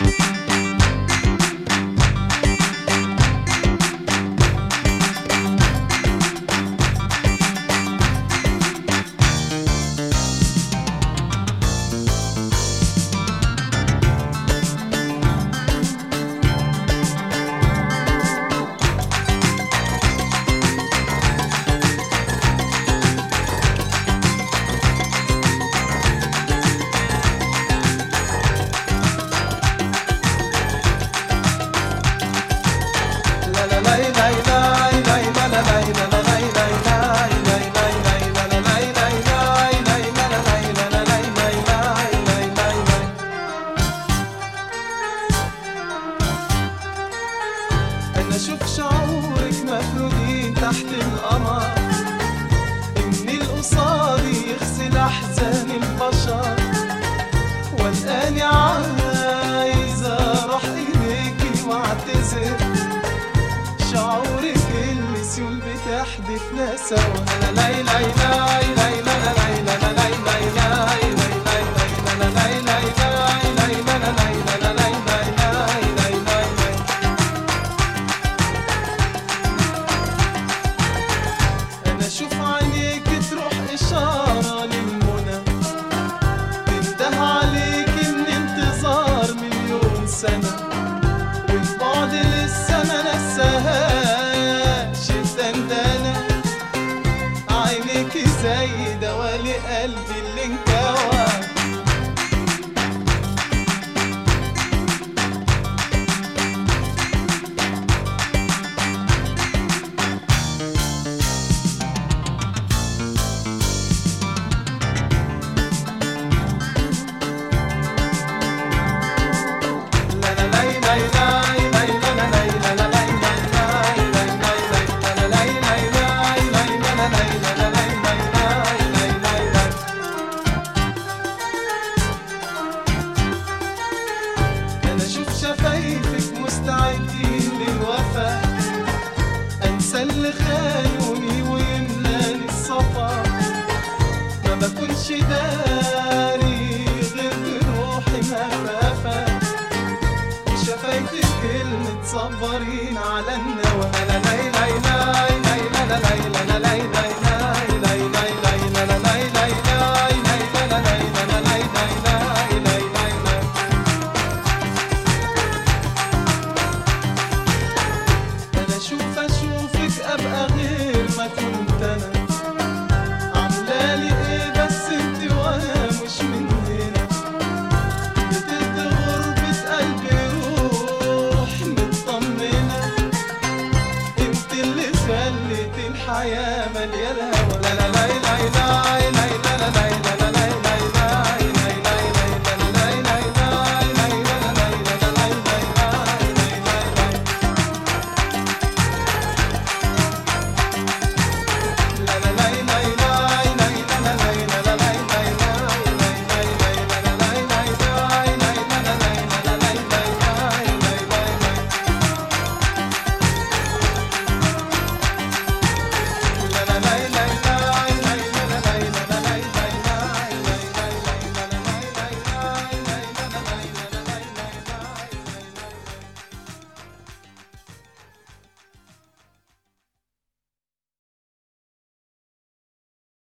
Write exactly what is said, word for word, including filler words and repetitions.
أنا أشوف شعورك مفرودين تحت القمر، إن القصادي يغسل أحزان البشر، والآني عايزة أروح إليكي وأعتذر. شعورك المسيول بتحدفنا سوا. أنا لاي لاي لاي لاي لا لاي لا لا لاي لاي لاي لاي لاي لا لاي لاي لاي لاي لا لا لاي لا لا لاي لاي لاي لاي لاي لاي. أنا أشوف عينيك تروح إشارة للمنى، تنده عليك إن انتظار مليون سنة، والبعد لسه ما نساهاش الدندنة. عينيكي زي دوالي قلبي اللي انكوى. شفايفك مستعدين للوفا، انسى اللي خانوني ويملاني الصفا. ما بكونش داري غير بروحي مهفافة، وشفايفك كلمة صبرين على الناس.